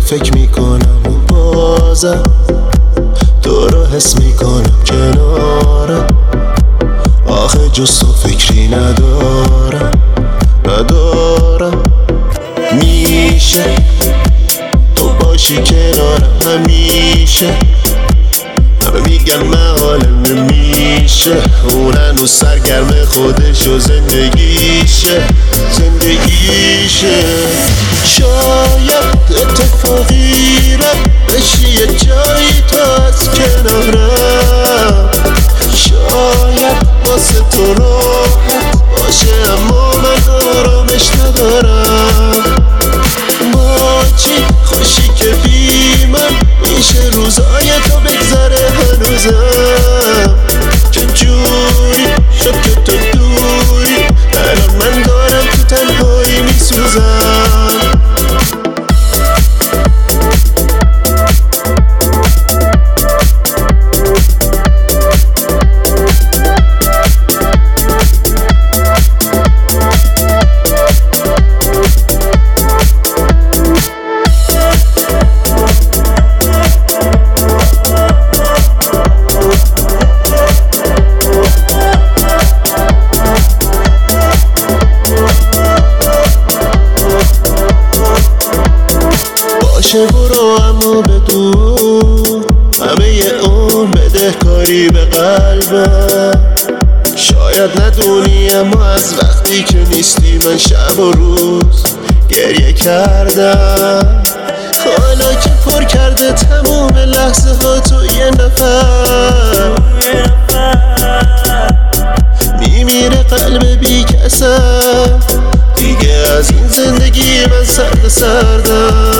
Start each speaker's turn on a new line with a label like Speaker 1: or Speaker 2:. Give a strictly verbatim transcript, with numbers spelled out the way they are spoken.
Speaker 1: فکر میکنم و بازم تو رو حس میکنم کنارم. آخه جز تو فکری ندارم ندارم. میشه تو باشی کنارم همیشه. همه میگن من حالم نمیشه، اون هنوز سرگرم خودش و زندگیشه زندگیشه. شاید اتفاقی رد بشی یه جایی تا از کنارم. شاید واسه تو راحت باشه اما من آرامش ندارم. با چی خوشی که بی من میشه روزای تو بگذره هنوزم. چه جوری شد که تو دوری، الان من دارم تو تنهایی میسوزم. باشه برو اما بدون همه اون بدهکاری به قلبم. شاید ندونی اما از وقتی که نیستی من شب و روز گریه کردم. حالا که پر کرده تموم لحظه ها تو یه نفر، میمیره قلب بی کسم. دیگه از این زندگی من سرد سردم.